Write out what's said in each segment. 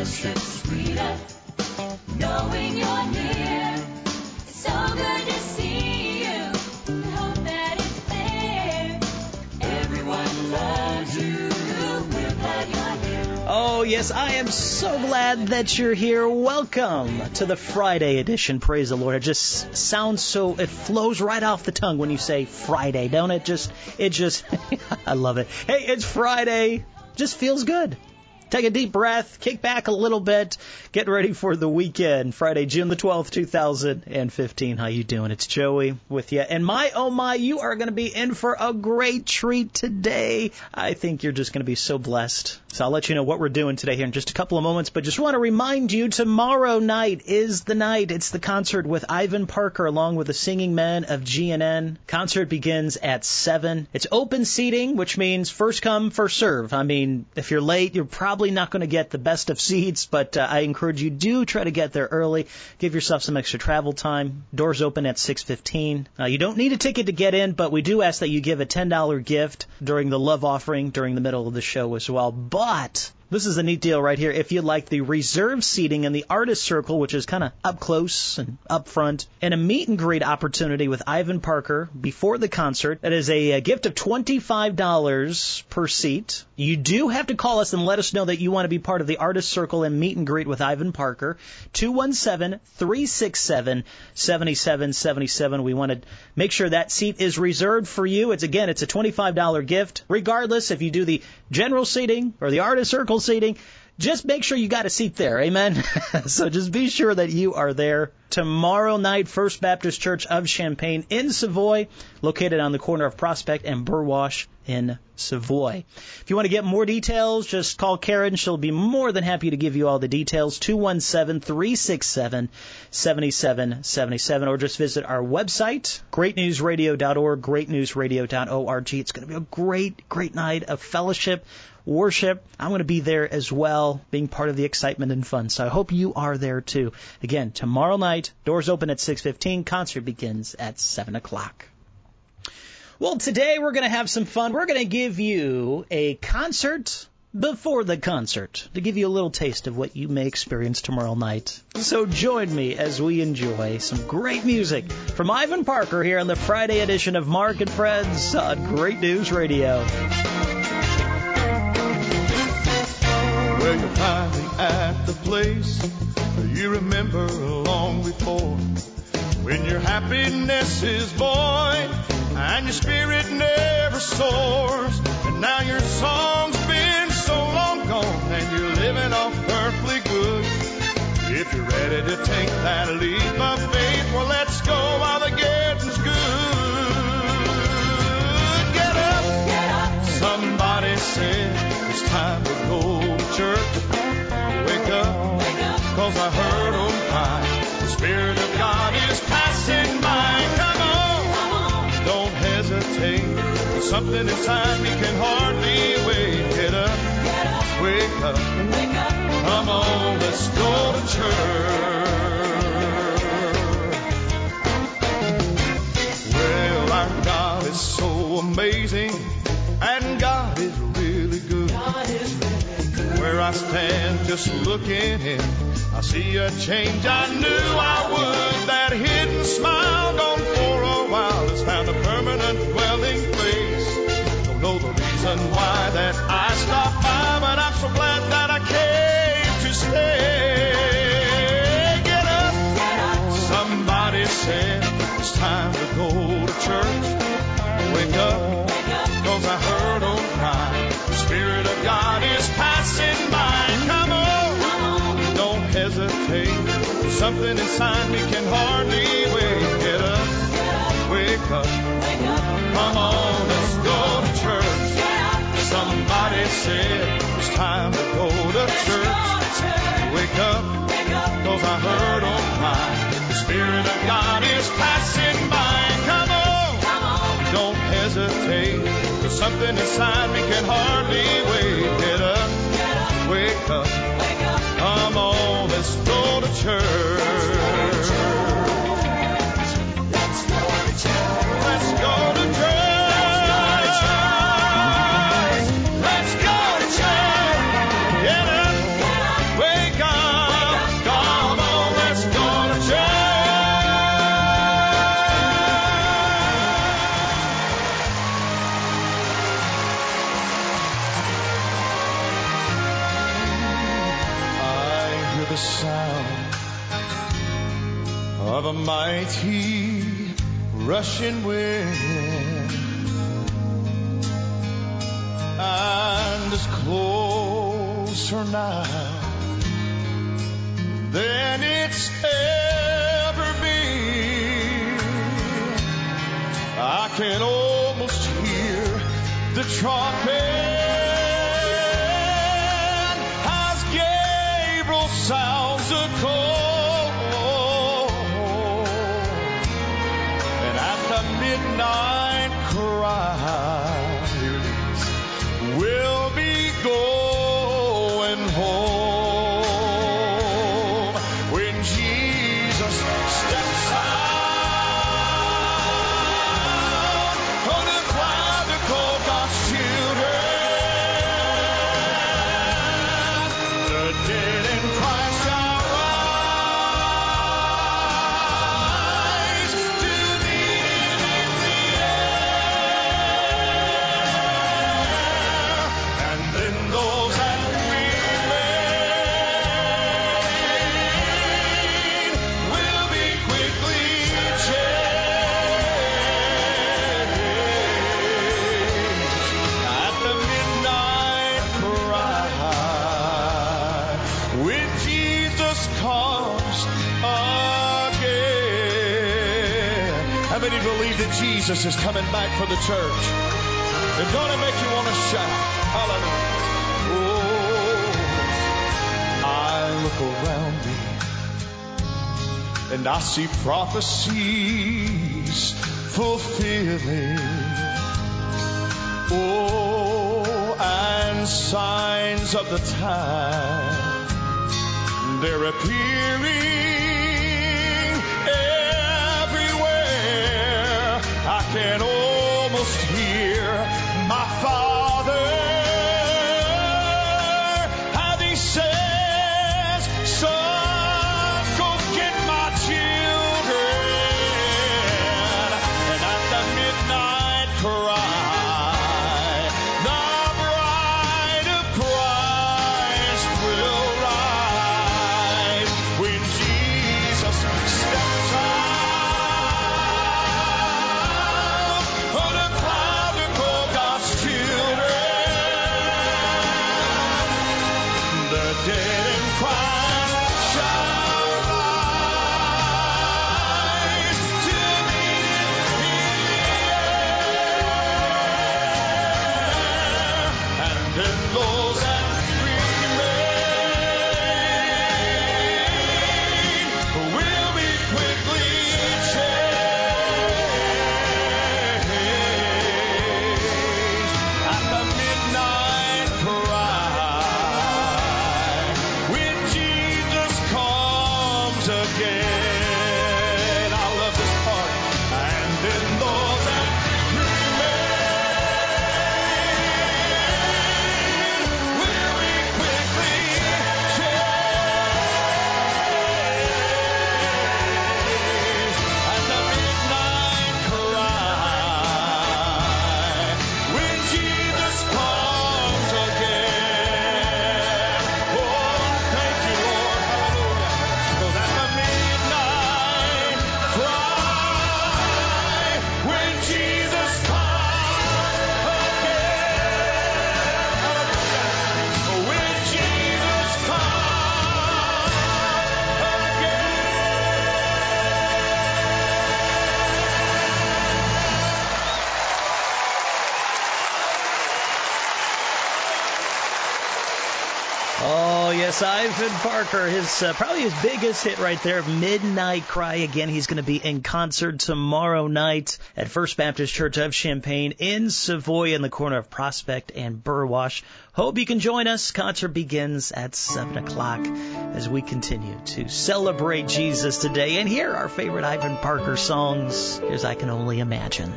worship sweeter, knowing you're near. It's so good to see you. I hope that it's clear. Everyone loves you. We're glad you're here. Oh, yes, I am so glad that you're here. Welcome to the Friday edition. Praise the Lord. It just sounds so, it flows right off the tongue when you say Friday, don't it? It just, I love it. Hey, it's Friday. Just feels good. Take a deep breath, kick back a little bit, get ready for the weekend. Friday, June the 12th, 2015. How you doing? It's Joey with you. And my, oh my, you are going to be in for a great treat today. I think you're just going to be so blessed. So I'll let you know what we're doing today here in just a couple of moments. But just want to remind you, tomorrow night is the night. It's the concert with Ivan Parker along with the Singing Men of GNN. Concert begins at 7. It's open seating, which means first come, first serve. I mean, if you're late, you're probably not going to get the best of seats, but I encourage you, do try to get there early. Give yourself some extra travel time. Doors open at 6:15. You don't need a ticket to get in, but we do ask that you give a $10 gift during the love offering during the middle of the show as well. But this is a neat deal right here. If you like the reserved seating in the artist circle, which is kind of up close and up front, and a meet and greet opportunity with Ivan Parker before the concert, that is a gift of $25 per seat. You do have to call us and let us know that you want to be part of the artist circle and meet and greet with Ivan Parker. 217-367-7777. We want to make sure that seat is reserved for you. It's a $25 gift. Regardless if you do the general seating or the artist circle seating, just make sure you got a seat there. Amen. So just be sure that you are there tomorrow night. First Baptist Church of Champaign in Savoy, located on the corner of Prospect and Burwash in Savoy. If you want to get more details, just call Karen. She'll be more than happy to give you all the details. 217-367-7777, or just visit our website, greatnewsradio.org, greatnewsradio.org. It's going to be a great night of fellowship, worship. I'm going to be there as well, being part of the excitement and fun. So I hope you are there too. Again, tomorrow night, doors open at 6:15. Concert begins at 7 o'clock. Well, today we're going to have some fun. We're going to give you a concert before the concert to give you a little taste of what you may experience tomorrow night. So join me as we enjoy some great music from Ivan Parker here on the Friday edition of Mark and Friends on Great News Radio. Well, you're finally at the place you remember long before, when your happiness is void and your spirit never soars, and now your song's been so long gone and you're living off earthly good. If you're ready to take that leap of faith, well, let's go while the getting's good. Get up, get up. Somebody said it's time to go to church. Wake up, cause I heard them cry. The Spirit of God is passing by. Come on, don't hesitate. There's something inside me can hardly wait. Get up, wake up, come on, let's go to church. Well, our God is so amazing, and God is really good. Where I stand just looking in, I see a change I knew I would. That hidden smile gone for a while has found a permanent dwelling place. Don't know the reason why that I stopped by, but I'm so glad that I came to stay. Get up, get up. Somebody said it's time to go to church. Wake up, cause I heard them cry. The Spirit of God is passing by. Come on, don't hesitate. Something inside me can hardly wait. Get up, wake up, come on, let's go to church. Somebody said it's time to go to church. Wake up, cause I heard them cry. The Spirit of God is passing by. Come on, don't hesitate. There's something inside me can hardly wait. Get up, wake up, come on, let's go to church. Let's go to church. Let's go to church. Let's go to church. Get up, wake up. the sound of a mighty rushing wind, and it's closer now than it's ever been. I can almost hear the trumpet as Gabriel sounds a call, and at the midnight cry, here it is, we'll be going home when Jesus steps out on the cloud to call God's children. The dead in Christ shall rise to meet Him in the air, and then those that remain will be quickly changed at the midnight cry when Jesus comes again. How many believe that Jesus is coming back for the church? And don't it make you want to shout? Hallelujah. Oh, I look around me and I see prophecies fulfilling. Oh, and signs of the time, they're appearing everywhere. I can almost hear my Father as He says, son, go get my children. And at the midnight cry, the bride of Christ will rise when Jesus steps out on a cloud to call God's children. The dead in Christ shall rise to meet Him in the air, and then those that remain will be quickly changed at the midnight cry when Jesus comes again. I love this part. And then those that remain will be quickly changed at the midnight cry when Jesus comes again. Oh, thank you, Lord. Hallelujah. 'Cause at the midnight cry when Jesus comes again. Hallelujah. When Jesus comes again. Oh, yes, Ivan Parker, probably his biggest hit right there, Midnight Cry. Again, he's going to be in concert tomorrow night at First Baptist Church of Champaign in Savoy in the corner of Prospect and Burwash. Hope you can join us. Concert begins at 7 o'clock as we continue to celebrate Jesus today and hear our favorite Ivan Parker songs. Here's I Can Only Imagine.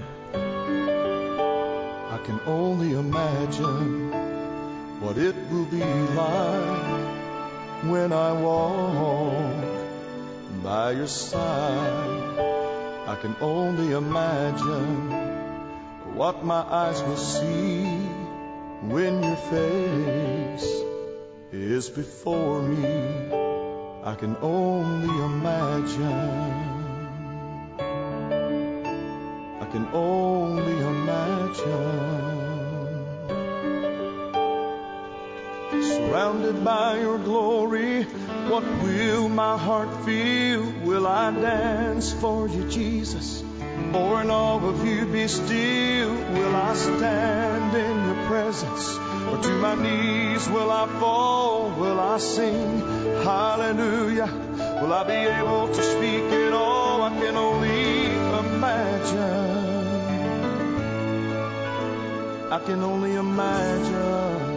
I can only imagine what it will be like when I walk by your side. I can only imagine what my eyes will see when your face is before me. I can only imagine. I can only imagine. Surrounded by your glory, what will my heart feel? Will I dance for you, Jesus? Or in awe of you be still? Will I stand in your presence? Or to my knees will I fall? Will I sing hallelujah? Will I be able to speak it all? I can only imagine. I can only imagine.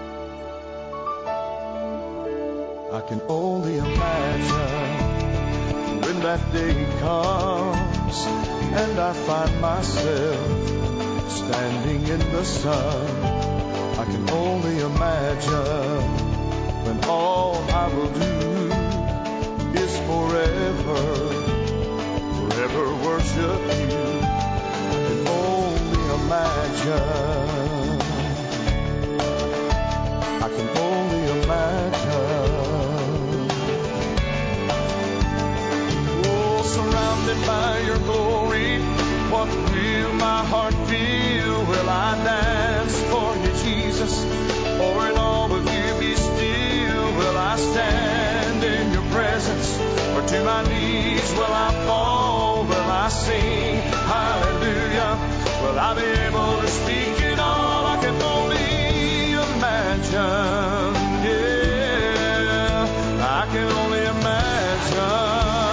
I can only imagine when that day comes and I find myself standing in the sun. I can only imagine when all I will do is forever, forever worship you. I can only imagine. I can only imagine. Oh, surrounded by your glory, what will my heart feel? Will I dance for you, Jesus? Or in all of you be still? Will I stand in your presence? Or to my knees will I fall? Will I sing hallelujah? Will I be able to speak it all? I can only imagine. Yeah, I can only imagine.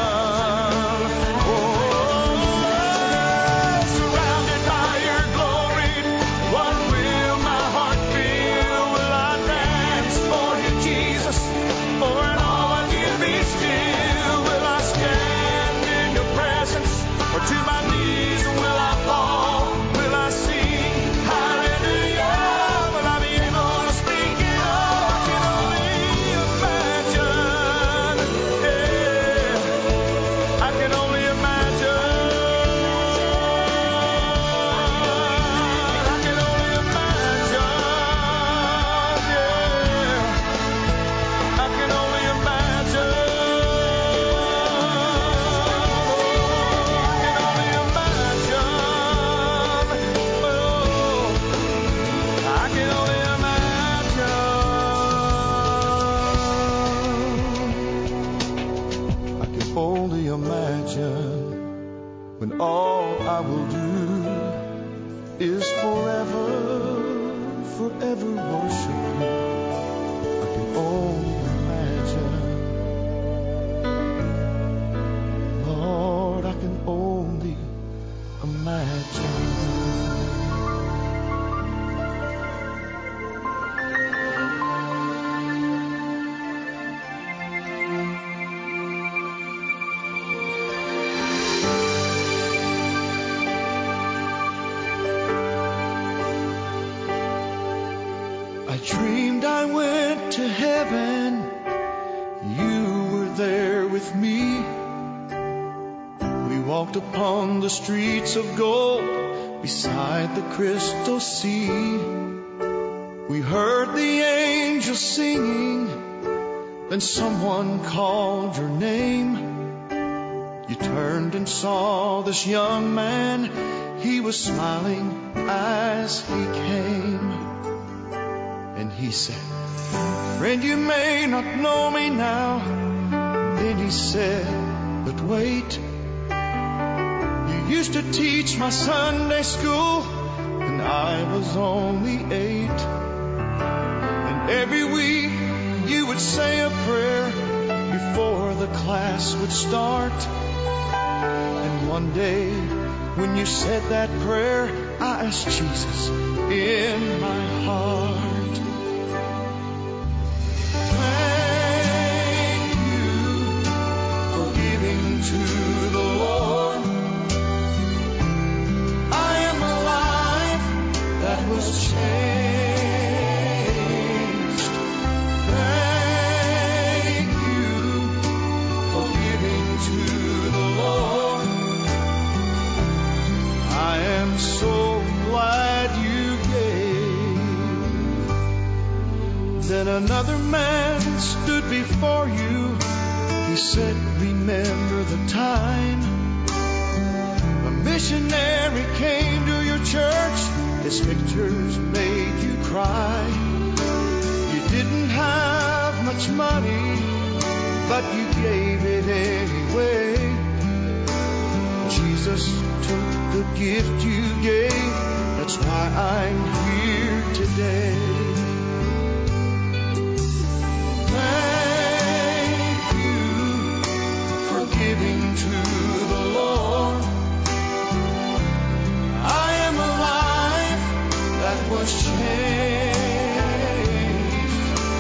To my knees will I fall? Will I sing hallelujah? Will I be able to speak it all? I can only imagine. Yeah, I can only imagine. I can only imagine. Yeah, I can only imagine. Only imagine when all I will do is forever, forever worship you. I can only imagine. Lord, I can only imagine. I dreamed I went to heaven. You were there with me. We walked upon the streets of gold beside the crystal sea. We heard the angels singing. Then someone called your name. You turned and saw this young man. He was smiling as he came. And he said, friend, you may not know me now. Then he said, but wait. You used to teach my Sunday school when I was only 8. And every week you would say a prayer before the class would start. And one day when you said that prayer, I asked Jesus in my heart. To the Lord, I am a life that was changed. Thank you for giving to the Lord. I am so glad you gave. Then another man stood before you. the time a missionary came to your church. His pictures made you cry. You didn't have much money, but you gave it anyway. Jesus took the gift you gave. That's why I'm here today. Thank you for giving to the Lord. I am a life that was changed.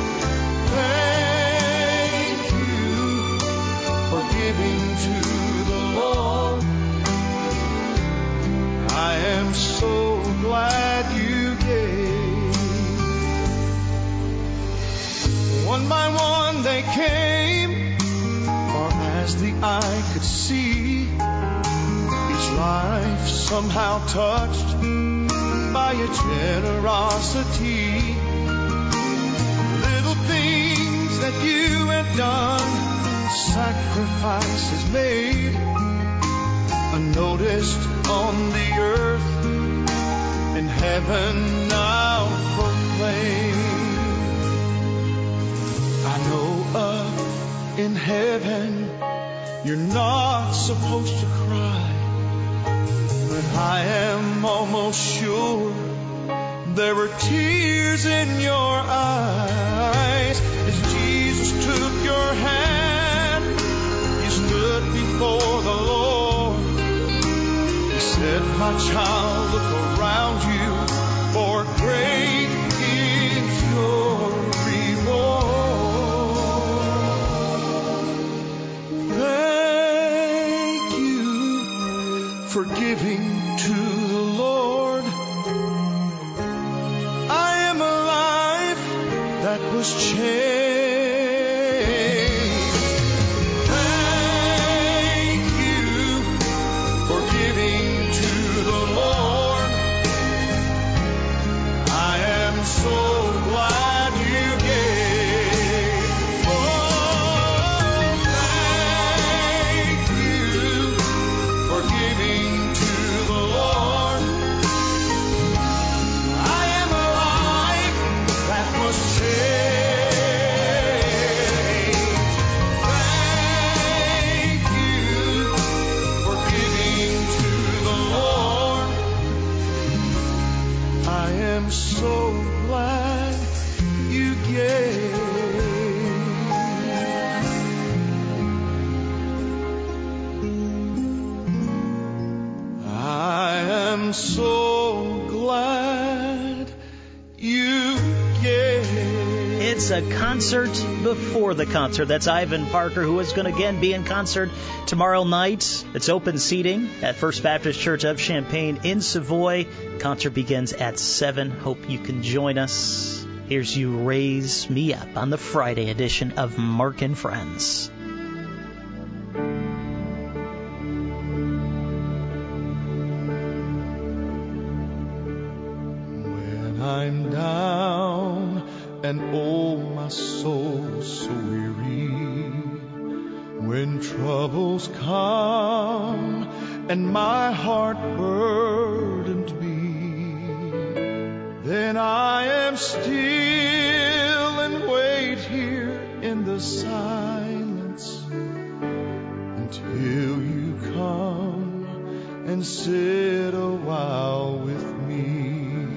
Thank you for giving to the Lord. I am so glad you gave. One by one they came, far as the eye could see. Each life somehow touched by your generosity. Little things that you had done, sacrifices made, unnoticed on the earth, in heaven now proclaim. I know up in heaven you're not supposed to cry, but I am almost sure there were tears in your eyes as Jesus took your hand. You stood before the Lord. He said, my child, look around you, for great is your reward. Thank you for giving to the Lord. I am a life that was changed. Thank you for giving to the Lord. I am so glad you gave. Oh, thank you for giving to the Lord. I am a life that was changed. Thank you for giving to the Lord. I am so glad you gave. I am so glad you gave. It's a concert before the concert. That's Ivan Parker, who is going to again be in concert tomorrow night. It's open seating at First Baptist Church of Champaign in Savoy. Concert begins at 7. Hope you can join us. Here's You Raise Me Up on the Friday edition of Mark and Friends. When I'm down and oh my soul so weary, when troubles come and my heart burdened be, then I am still and wait here in the silence until you come and sit a while with me.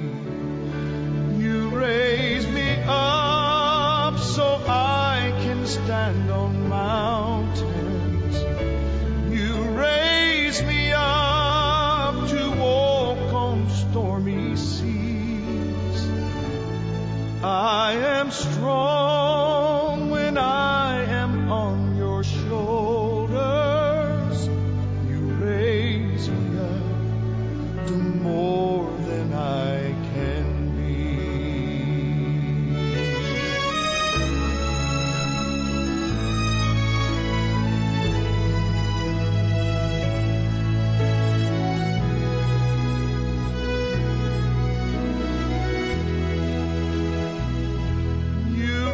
You raise me up so I can stand on mountains. You raise me up to walk on stormy seas. I am strong when I am on your shoulders. You raise me up to more than I can be. You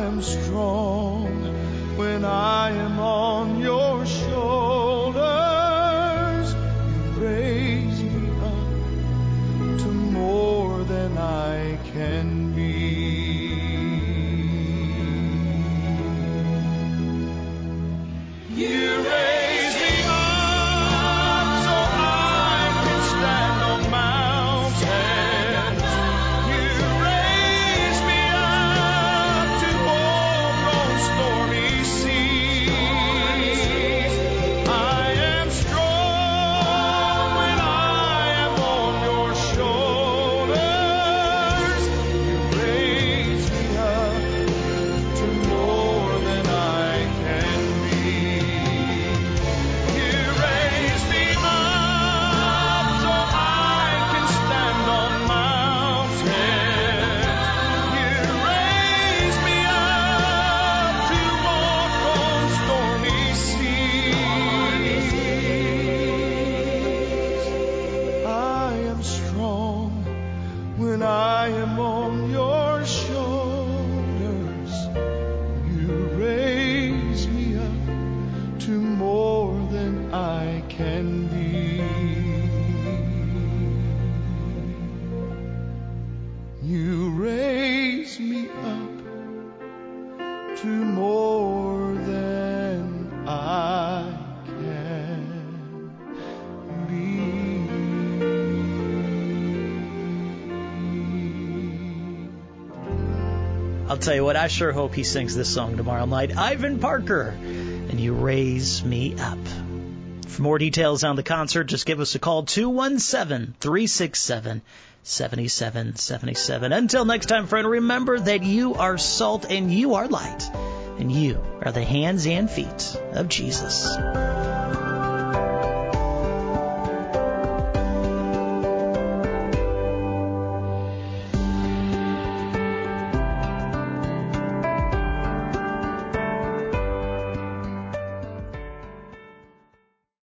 am strong when I am on your shoulders. You raise me up to more than I can be. You raise me up so I can stand on mountains. You raise me up to walk on stormy seas. I am strong when I am on your shoulders. You raise me up to more than I can be. You raise me up so I can stand on mountains. You raise me up to walk on stormy seas. I am strong when I am on your shoulders. You raise me up to more than I can be. You raise me up to more than I can be. I'll tell you what, I sure hope he sings this song tomorrow night. Ivan Parker, and You Raise Me Up. For more details on the concert, just give us a call, 217-367-7777. Until next time, friend, remember that you are salt and you are light, and you are the hands and feet of Jesus.